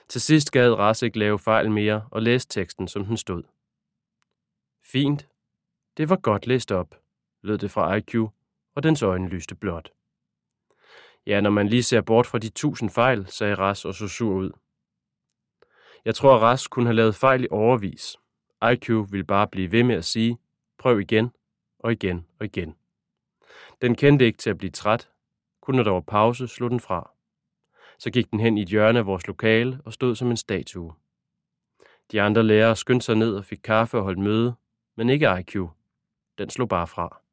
Til sidst gad Ras ikke lave fejl mere og læste teksten, som den stod. Fint. Det var godt læst op, lød det fra IQ, og dens øjne lyste blåt. Ja, når man lige ser bort fra de 1000 fejl, sagde Ras og så sur ud. Jeg tror, Ras kunne have lavet fejl i årevis. IQ ville bare blive ved med at sige, prøv igen og igen og igen. Den kendte ikke til at blive træt. Kun når der var pause, slog den fra. Så gik den hen i et hjørne af vores lokale og stod som en statue. De andre lærere skyndte sig ned og fik kaffe og holdt møde, men ikke IQ. Den slog bare fra.